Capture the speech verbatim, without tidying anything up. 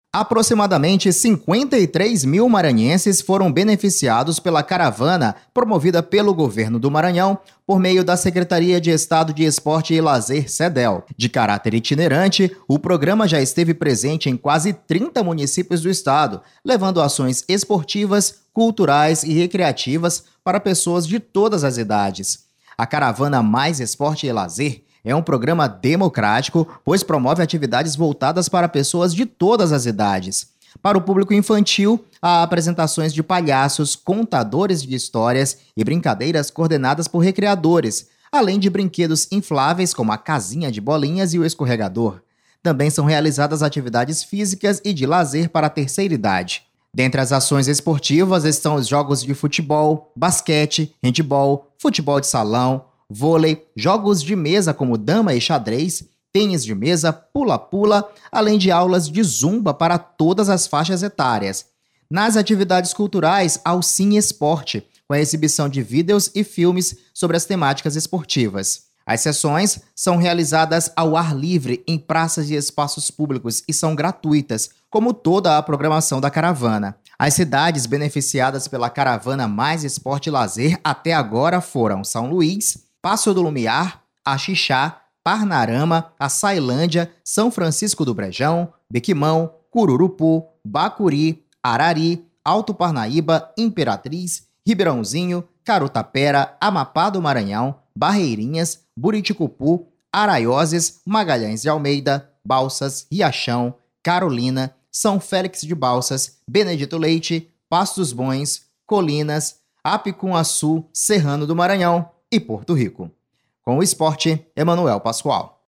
Aproximadamente cinquenta e três mil maranhenses foram beneficiados pela caravana promovida pelo governo do Maranhão por meio da Secretaria de Estado de Esporte e Lazer, SEDEL. De caráter itinerante, o programa já esteve presente em quase trinta municípios do estado, levando ações esportivas, culturais e recreativas para pessoas de todas as idades. A caravana Mais Esporte e Lazer é um programa democrático, pois promove atividades voltadas para pessoas de todas as idades. Para o público infantil, há apresentações de palhaços, contadores de histórias e brincadeiras coordenadas por recreadores, além de brinquedos infláveis como a casinha de bolinhas e o escorregador. Também são realizadas atividades físicas e de lazer para a terceira idade. Dentre as ações esportivas estão os jogos de futebol, basquete, handebol, futebol de salão, vôlei, jogos de mesa como dama e xadrez, tênis de mesa, pula-pula, além de aulas de zumba para todas as faixas etárias. Nas atividades culturais, há o Cine Esporte, com a exibição de vídeos e filmes sobre as temáticas esportivas. As sessões são realizadas ao ar livre em praças e espaços públicos e são gratuitas, como toda a programação da caravana. As cidades beneficiadas pela caravana Mais Esporte e Lazer até agora foram São Luís, Passo do Lumiar, Axixá, Parnarama, Açailândia, São Francisco do Brejão, Bequimão, Cururupu, Bacuri, Arari, Alto Parnaíba, Imperatriz, Ribeirãozinho, Carutapera, Amapá do Maranhão, Barreirinhas, Buriticupu, Araioses, Magalhães de Almeida, Balsas, Riachão, Carolina, São Félix de Balsas, Benedito Leite, Passo dos Bões, Colinas, Apicum-Açu, Serrano do Maranhão e Porto Rico. Com o esporte, Emanuel Pascoal.